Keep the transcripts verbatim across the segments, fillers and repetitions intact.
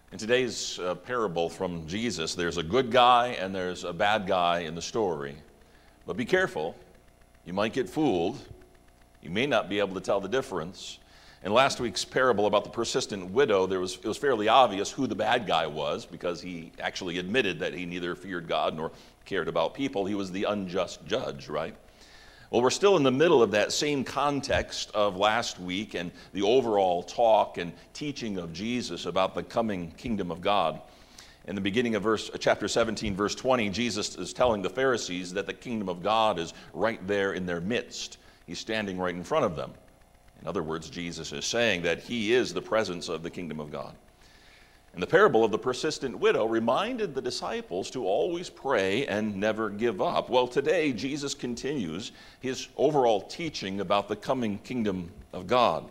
In today's uh, parable from Jesus, there's a good guy and there's a bad guy in the story. But be careful. You might get fooled. You may not be able to tell the difference. In last week's parable about the persistent widow, there was, it was fairly obvious who the bad guy was because he actually admitted that he neither feared God nor cared about people. He was the unjust judge, right? Well, we're still in the middle of that same context of last week and the overall talk and teaching of Jesus about the coming kingdom of God. In the beginning of verse, chapter seventeen, verse twenty, Jesus is telling the Pharisees that the kingdom of God is right there in their midst. He's standing right in front of them. In other words, Jesus is saying that he is the presence of the kingdom of God. And the parable of the persistent widow reminded the disciples to always pray and never give up. Well, today, Jesus continues his overall teaching about the coming kingdom of God.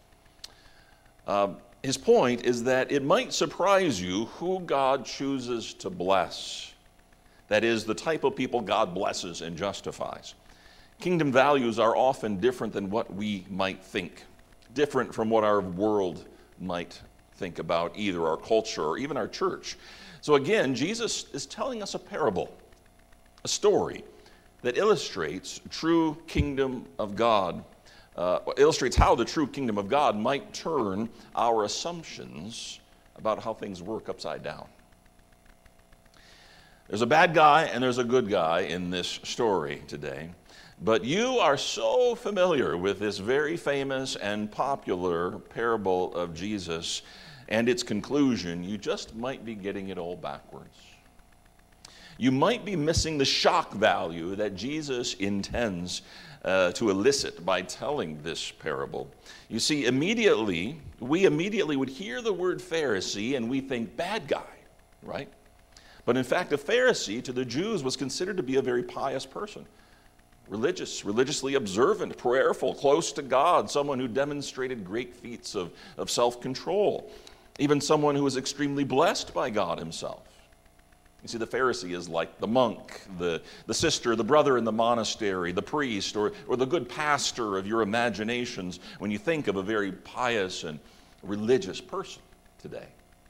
Uh, his point is that it might surprise you who God chooses to bless. That is, the type of people God blesses and justifies. Kingdom values are often different than what we might think, different from what our world might think about, either our culture or even our church. So again, Jesus is telling us a parable, a story that illustrates true kingdom of God, uh, illustrates how the true kingdom of God might turn our assumptions about how things work upside down. There's a bad guy and there's a good guy in this story today. But you are so familiar with this very famous and popular parable of Jesus and its conclusion, you just might be getting it all backwards. You might be missing the shock value that Jesus intends uh, to elicit by telling this parable. You see, immediately, we immediately would hear the word Pharisee and we think bad guy, right? But in fact, a Pharisee to the Jews was considered to be a very pious person. Religious, religiously observant, prayerful, close to God, someone who demonstrated great feats of, of self-control, even someone who was extremely blessed by God himself. You see, the Pharisee is like the monk, the, the sister, the brother in the monastery, the priest, or, or the good pastor of your imaginations when you think of a very pious and religious person today.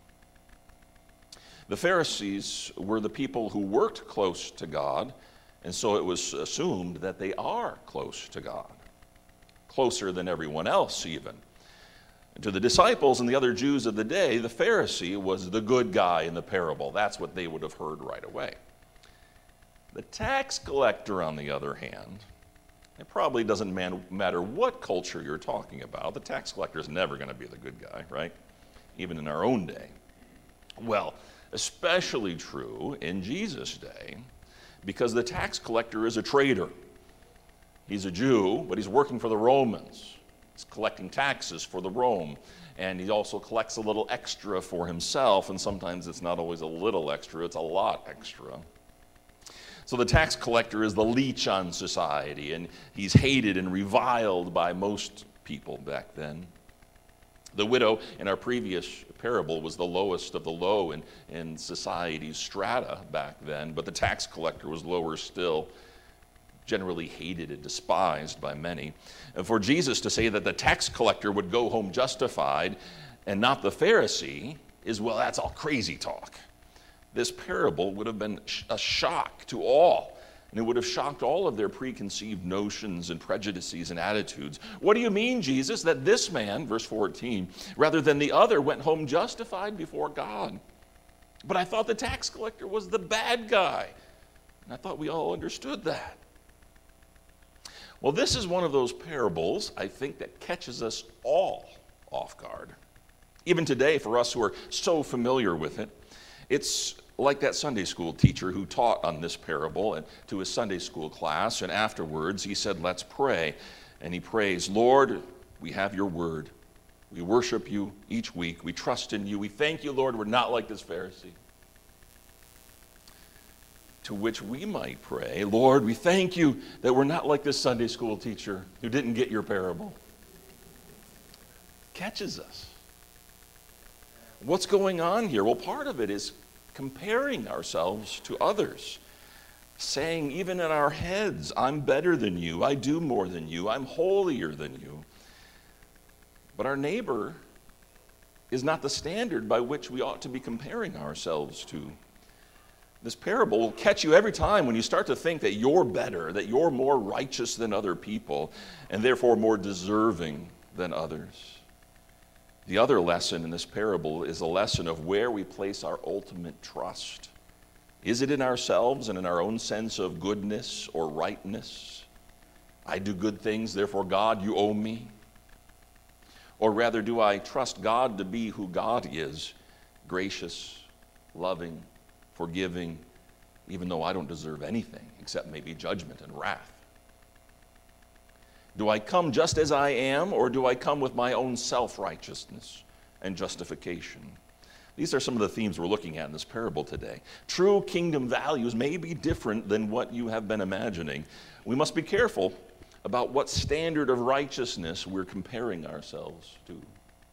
The Pharisees were the people who worked close to God, and so it was assumed that they are close to God, closer than everyone else even. And to the disciples and the other Jews of the day, the Pharisee was the good guy in the parable. That's what they would have heard right away. The tax collector, on the other hand, it probably doesn't man- matter what culture you're talking about. The tax collector is never going to be the good guy, right? Even in our own day. Well, especially true in Jesus' day, because the tax collector is a traitor. He's a Jew, but he's working for the Romans. He's collecting taxes for the Rome, and he also collects a little extra for himself, and sometimes it's not always a little extra, it's a lot extra. So the tax collector is the leech on society, and he's hated and reviled by most people back then. The widow in our previous parable was the lowest of the low in, in society's strata back then, but the tax collector was lower still, generally hated and despised by many. And for Jesus to say that the tax collector would go home justified and not the Pharisee is, well, that's all crazy talk. This parable would have been a shock to all. And it would have shocked all of their preconceived notions and prejudices and attitudes. What do you mean, Jesus, that this man, verse fourteen, rather than the other, went home justified before God? But I thought the tax collector was the bad guy. And I thought we all understood that. Well, this is one of those parables, I think, that catches us all off guard. Even today, for us who are so familiar with it, it's like that Sunday school teacher who taught on this parable and to his Sunday school class, and afterwards he said, let's pray. And he prays, Lord, we have your word. We worship you each week. We trust in you. We thank you, Lord, we're not like this Pharisee. To which we might pray, Lord, we thank you that we're not like this Sunday school teacher who didn't get your parable. Catches us. What's going on here? Well, part of it is comparing ourselves to others, saying even in our heads, I'm better than you, I do more than you, I'm holier than you. But our neighbor is not the standard by which we ought to be comparing ourselves to. This parable will catch you every time when you start to think that you're better, that you're more righteous than other people, and therefore more deserving than others. The other lesson in this parable is a lesson of where we place our ultimate trust. Is it in ourselves and in our own sense of goodness or rightness? I do good things, therefore God, you owe me. Or rather, do I trust God to be who God is, gracious, loving, forgiving, even though I don't deserve anything except maybe judgment and wrath? Do I come just as I am, or do I come with my own self-righteousness and justification? These are some of the themes we're looking at in this parable today. True kingdom values may be different than what you have been imagining. We must be careful about what standard of righteousness we're comparing ourselves to.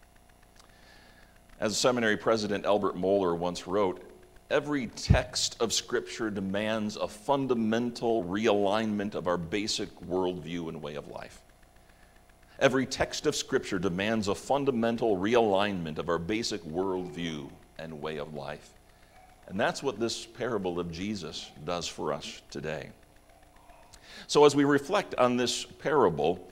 As seminary president Albert Mohler once wrote, every text of Scripture demands a fundamental realignment of our basic worldview and way of life. Every text of Scripture demands a fundamental realignment of our basic worldview and way of life. And that's what this parable of Jesus does for us today. So as we reflect on this parable,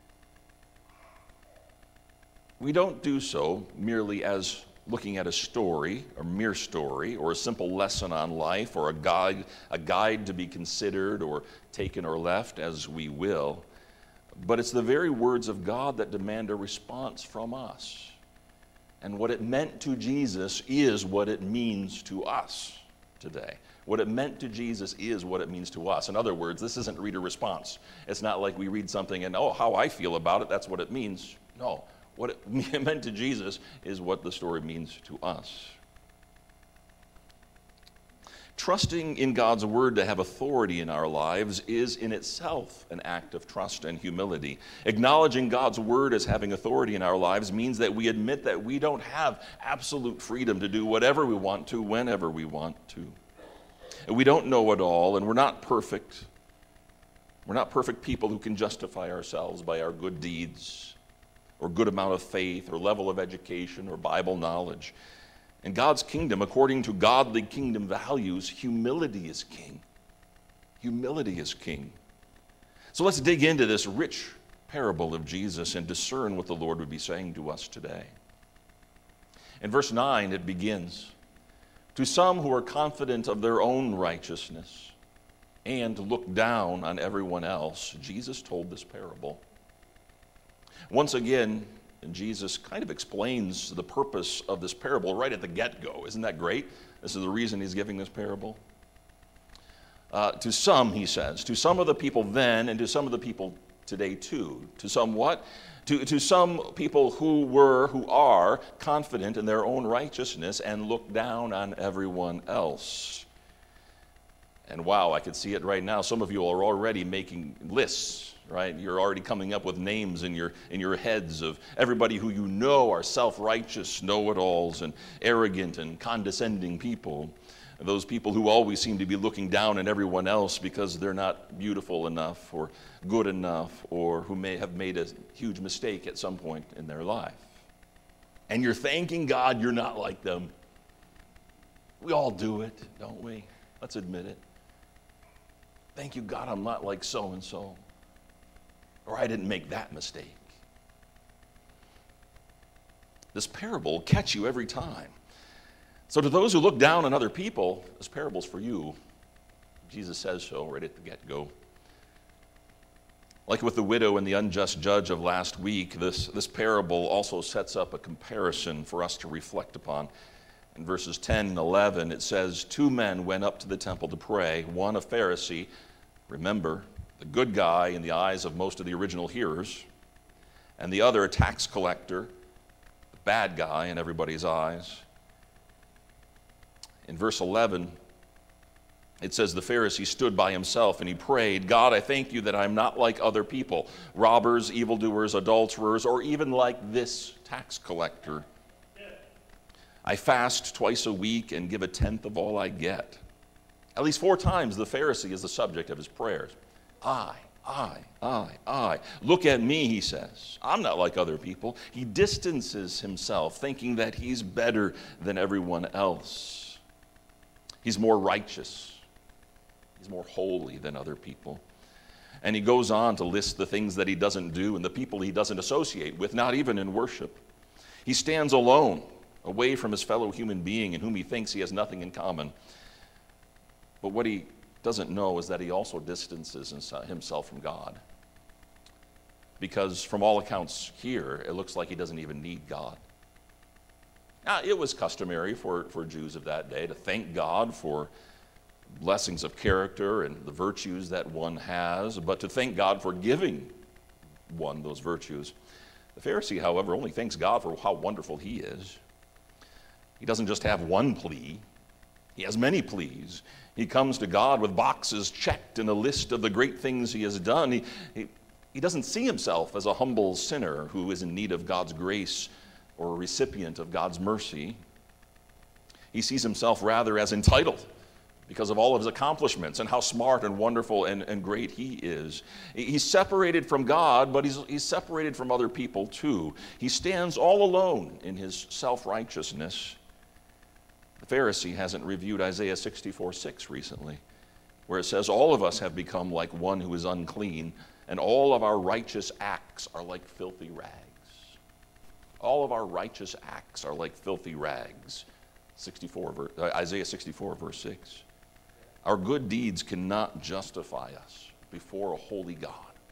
we don't do so merely as looking at a story, a mere story, or a simple lesson on life, or a guide, a guide to be considered or taken or left as we will. But it's the very words of God that demand a response from us. And what it meant to Jesus is what it means to us today. What it meant to Jesus is what it means to us. In other words, this isn't reader response. It's not like we read something and, oh, how I feel about it, that's what it means. No. What it meant to Jesus is what the story means to us. Trusting in God's word to have authority in our lives is in itself an act of trust and humility. Acknowledging God's word as having authority in our lives means that we admit that we don't have absolute freedom to do whatever we want to, whenever we want to. And we don't know it all, and we're not perfect. We're not perfect people who can justify ourselves by our good deeds, or good amount of faith, or level of education, or Bible knowledge. In God's kingdom, according to godly kingdom values, humility is king. Humility is king. So let's dig into this rich parable of Jesus and discern what the Lord would be saying to us today. In verse nine, it begins, "To some who are confident of their own righteousness and look down on everyone else, Jesus told this parable." Once again, Jesus kind of explains the purpose of this parable right at the get-go. Isn't that great? This is the reason he's giving this parable. Uh, to some, he says, to some of the people then, and to some of the people today too. To some what? To, to some people who were, who are confident in their own righteousness and look down on everyone else. And wow, I could see it right now. Some of you are already making lists, right? You're already coming up with names in your in your heads of everybody who you know are self-righteous, know-it-alls, and arrogant and condescending people. Those people who always seem to be looking down on everyone else because they're not beautiful enough or good enough, or who may have made a huge mistake at some point in their life. And you're thanking God you're not like them. We all do it, don't we? Let's admit it. Thank you, God, I'm not like so-and-so. Or I didn't make that mistake. This parable will catch you every time. So to those who look down on other people, this parable's for you. Jesus says so right at the get-go. Like with the widow and the unjust judge of last week, this, this parable also sets up a comparison for us to reflect upon. In verses ten and eleven, it says, "Two men went up to the temple to pray, one a Pharisee," remember, the good guy in the eyes of most of the original hearers, "and the other a tax collector," the bad guy in everybody's eyes. In verse eleven, it says, "The Pharisee stood by himself and he prayed, 'God, I thank you that I'm not like other people, robbers, evildoers, adulterers, or even like this tax collector. I fast twice a week and give a tenth of all I get.'" At least four times the Pharisee is the subject of his prayers. I, I, I, I. Look at me, he says. I'm not like other people. He distances himself, thinking that he's better than everyone else. He's more righteous. He's more holy than other people. And he goes on to list the things that he doesn't do and the people he doesn't associate with, not even in worship. He stands alone, away from his fellow human being in whom he thinks he has nothing in common. But what he doesn't know is that he also distances himself from God. Because from all accounts here, it looks like he doesn't even need God. Now, it was customary for, for Jews of that day to thank God for blessings of character and the virtues that one has, but to thank God for giving one those virtues. The Pharisee, however, only thanks God for how wonderful he is. He doesn't just have one plea. He has many pleas. He comes to God with boxes checked and a list of the great things he has done. He, he, he doesn't see himself as a humble sinner who is in need of God's grace or a recipient of God's mercy. He sees himself rather as entitled because of all of his accomplishments and how smart and wonderful and, and great he is. He's separated from God, but he's, he's separated from other people too. He stands all alone in his self-righteousness. The Pharisee hasn't reviewed Isaiah sixty-four six recently, where it says, all of us have become like one who is unclean, and all of our righteous acts are like filthy rags. All of our righteous acts are like filthy rags. sixty-four, Isaiah sixty-four, verse six. Our good deeds cannot justify us before a holy God.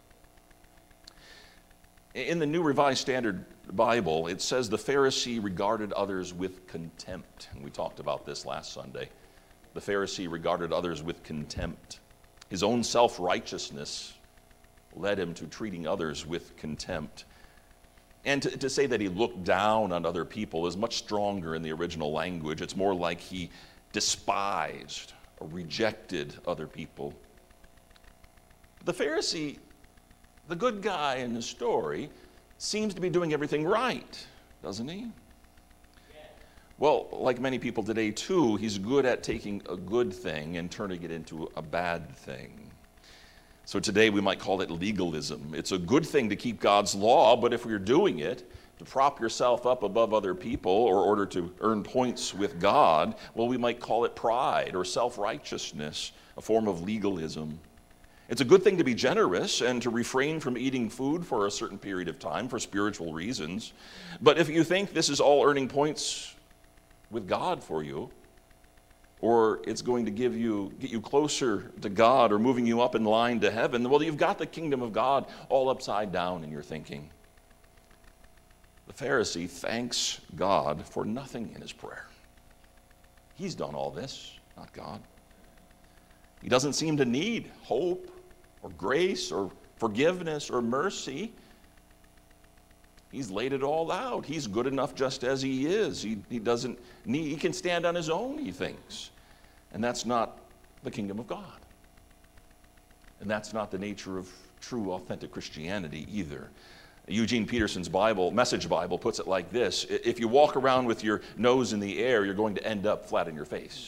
In the New Revised Standard Bible, it says the Pharisee regarded others with contempt. And we talked about this last Sunday. The Pharisee regarded others with contempt. His own self-righteousness led him to treating others with contempt. And to, to say that he looked down on other people is much stronger in the original language. It's more like he despised or rejected other people. The Pharisee, the good guy in the story, seems to be doing everything right, doesn't he? Well, like many people today too, he's good at taking a good thing and turning it into a bad thing. So today we might call it legalism. It's a good thing to keep God's law, but if you're doing it to prop yourself up above other people or in order to earn points with God, well, we might call it pride or self-righteousness, a form of legalism. It's a good thing to be generous and to refrain from eating food for a certain period of time for spiritual reasons. But if you think this is all earning points with God for you, or it's going to give you, get you closer to God or moving you up in line to heaven, well, you've got the kingdom of God all upside down in your thinking. The Pharisee thanks God for nothing in his prayer. He's done all this, not God. He doesn't seem to need hope or grace or forgiveness or mercy. He's laid it all out. He's good enough just as he is. He, he doesn't need, he can stand on his own, he thinks. And that's not the kingdom of God. And that's not the nature of true, authentic Christianity either. Eugene Peterson's Bible, Message Bible, puts it like this: if you walk around with your nose in the air, you're going to end up flat in your face.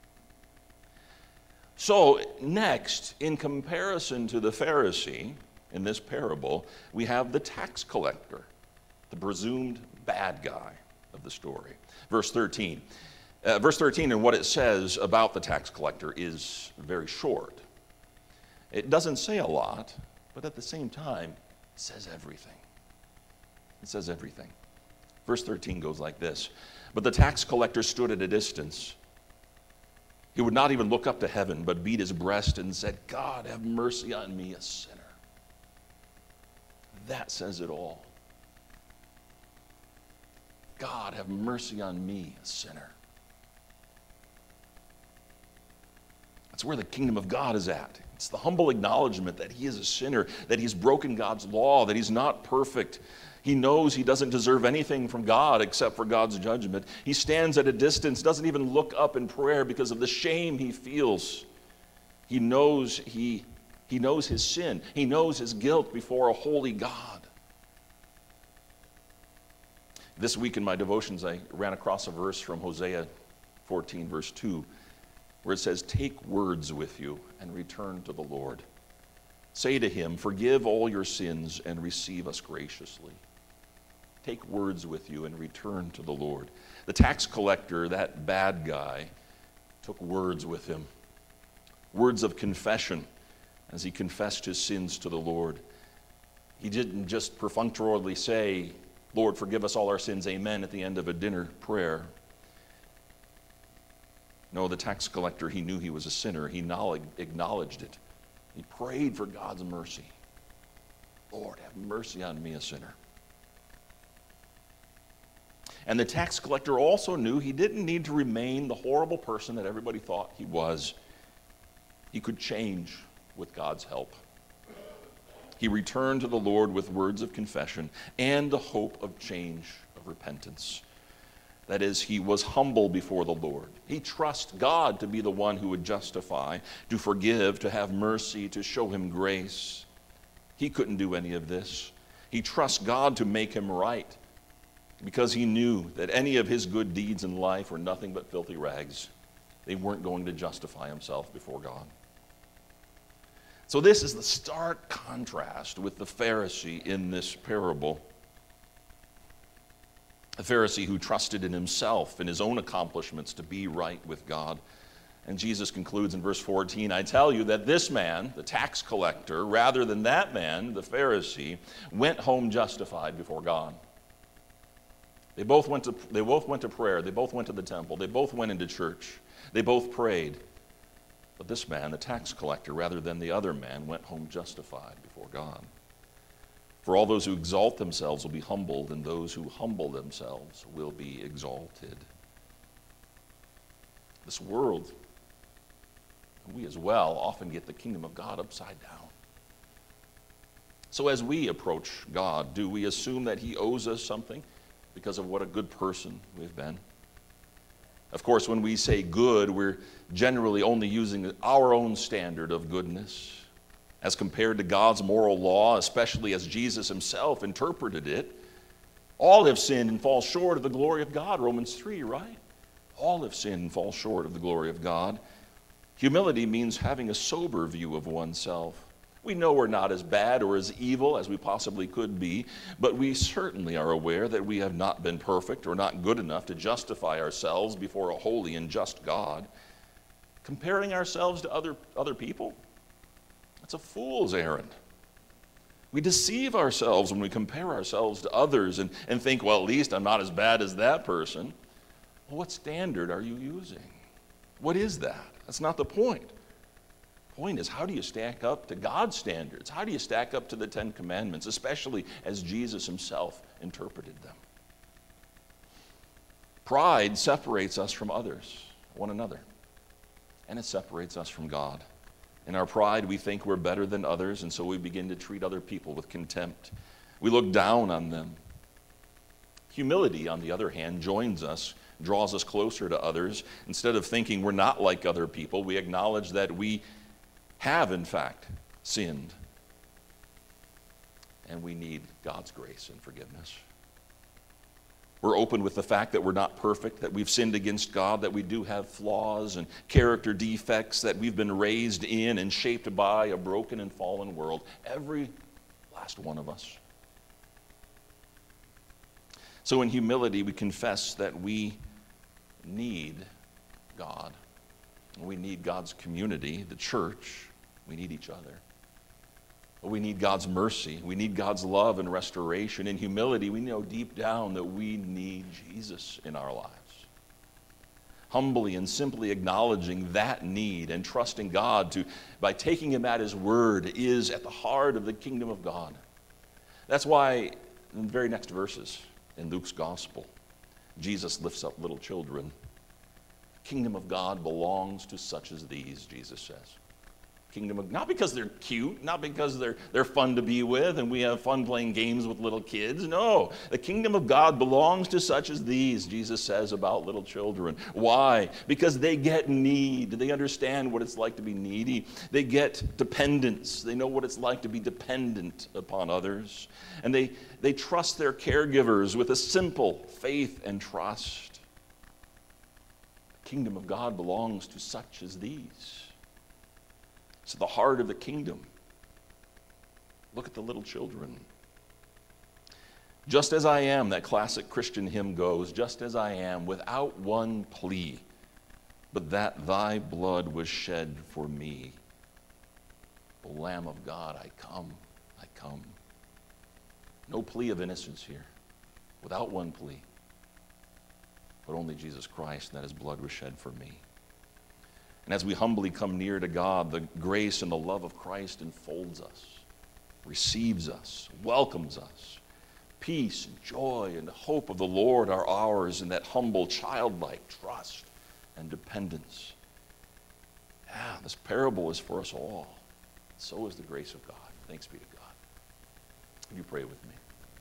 So next, in comparison to the Pharisee in this parable, we have the tax collector, the presumed bad guy of the story. Verse thirteen. Uh, verse thirteen and what it says about the tax collector is very short. It doesn't say a lot, but at the same time, it says everything. It says everything. Verse thirteen goes like this: but the tax collector stood at a distance. He would not even look up to heaven, but beat his breast and said, God, have mercy on me, a sinner. That says it all. God, have mercy on me, a sinner. That's where the kingdom of God is at. It's the humble acknowledgement that he is a sinner, that he's broken God's law, that he's not perfect. He knows he doesn't deserve anything from God except for God's judgment. He stands at a distance, doesn't even look up in prayer because of the shame he feels. He knows he, he knows his sin. He knows his guilt before a holy God. This week in my devotions, I ran across a verse from Hosea fourteen, verse two, where it says, take words with you and return to the Lord. Say to him, forgive all your sins and receive us graciously. Take words with you and return to the Lord. The tax collector, that bad guy, took words with him. Words of confession as he confessed his sins to the Lord. He didn't just perfunctorily say, Lord, forgive us all our sins, amen, at the end of a dinner prayer. No, the tax collector, he knew he was a sinner. He acknowledged it. He prayed for God's mercy. Lord, have mercy on me, a sinner. And the tax collector also knew he didn't need to remain the horrible person that everybody thought he was. He could change with God's help. He returned to the Lord with words of confession and the hope of change, of repentance. That is, he was humble before the Lord. He trusts God to be the one who would justify, to forgive, to have mercy, to show him grace. He couldn't do any of this. He trusts God to make him right, because he knew that any of his good deeds in life were nothing but filthy rags. They weren't going to justify himself before God. So this is the stark contrast with the Pharisee in this parable. A Pharisee who trusted in himself and his own accomplishments to be right with God. And Jesus concludes in verse fourteen, I tell you that this man, the tax collector, rather than that man, the Pharisee, went home justified before God. They both went to, they both went to prayer. They both went to the temple. They both went into church. They both prayed. But this man, the tax collector, rather than the other man, went home justified before God. For all those who exalt themselves will be humbled, and those who humble themselves will be exalted. This world, and we as well, often get the kingdom of God upside down. So as we approach God, do we assume that he owes us something because of what a good person we've been? Of course, when we say good, we're generally only using our own standard of goodness as compared to God's moral law, especially as Jesus himself interpreted it. All have sinned and fall short of the glory of God, Romans three, right? All have sinned and fall short of the glory of God. Humility means having a sober view of oneself. We know we're not as bad or as evil as we possibly could be, but we certainly are aware that we have not been perfect or not good enough to justify ourselves before a holy and just God. Comparing ourselves to other, other people, that's a fool's errand. We deceive ourselves when we compare ourselves to others and, and think, well, at least I'm not as bad as that person. Well, what standard are you using? What is that? That's not the point. The point is, how do you stack up to God's standards? How do you stack up to the Ten Commandments, especially as Jesus himself interpreted them? Pride separates us from others, one another, and it separates us from God. In our pride, we think we're better than others, and so we begin to treat other people with contempt. We look down on them. Humility, on the other hand, joins us, draws us closer to others. Instead of thinking we're not like other people, we acknowledge that we have, in fact, sinned, and we need God's grace and forgiveness. We're open with the fact that we're not perfect, that we've sinned against God, that we do have flaws and character defects, that we've been raised in and shaped by a broken and fallen world. Every last one of us. So in humility, we confess that we need God. We need God's community, the church. We need each other. We need God's mercy. We need God's love and restoration. In humility, we know deep down that we need Jesus in our lives. Humbly and simply acknowledging that need and trusting God to, by taking him at his word, is at the heart of the kingdom of God. That's why in the very next verses in Luke's gospel, Jesus lifts up little children. The kingdom of God belongs to such as these, Jesus says. Kingdom of, not because they're cute, not because they're, they're fun to be with and we have fun playing games with little kids. No, the kingdom of God belongs to such as these, Jesus says about little children. Why? Because they get need. They understand what it's like to be needy. They get dependence. They know what it's like to be dependent upon others. And they, they trust their caregivers with a simple faith and trust. The kingdom of God belongs to such as these. It's the heart of the kingdom. Look at the little children. Just as I am, that classic Christian hymn goes, just as I am, without one plea, but that thy blood was shed for me. O Lamb of God, I come, I come. No plea of innocence here, without one plea, but only Jesus Christ, and that his blood was shed for me. And as we humbly come near to God, the grace and the love of Christ enfolds us, receives us, welcomes us. Peace and joy and hope of the Lord are ours in that humble, childlike trust and dependence. Yeah, this parable is for us all. So is the grace of God. Thanks be to God. Will you pray with me?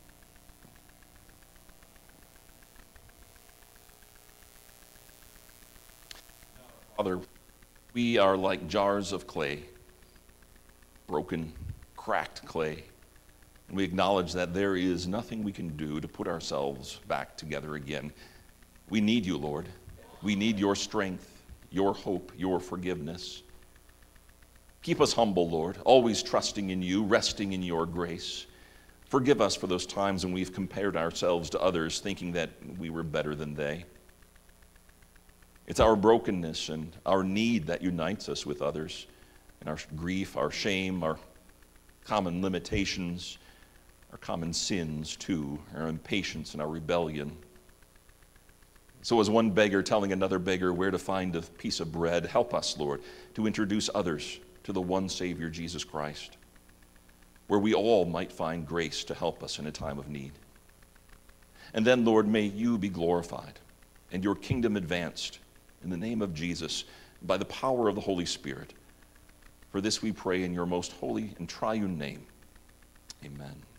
Father, we are like jars of clay, broken, cracked clay. And we acknowledge that there is nothing we can do to put ourselves back together again. We need you, Lord. We need your strength, your hope, your forgiveness. Keep us humble, Lord, always trusting in you, resting in your grace. Forgive us for those times when we've compared ourselves to others, thinking that we were better than they. It's our brokenness and our need that unites us with others, and our grief, our shame, our common limitations, our common sins too, our impatience and our rebellion. So as one beggar telling another beggar where to find a piece of bread, help us, Lord, to introduce others to the one Savior, Jesus Christ, where we all might find grace to help us in a time of need. And then, Lord, may you be glorified and your kingdom advanced in the name of Jesus by the power of the Holy Spirit. For this we pray in your most holy and triune name. Amen.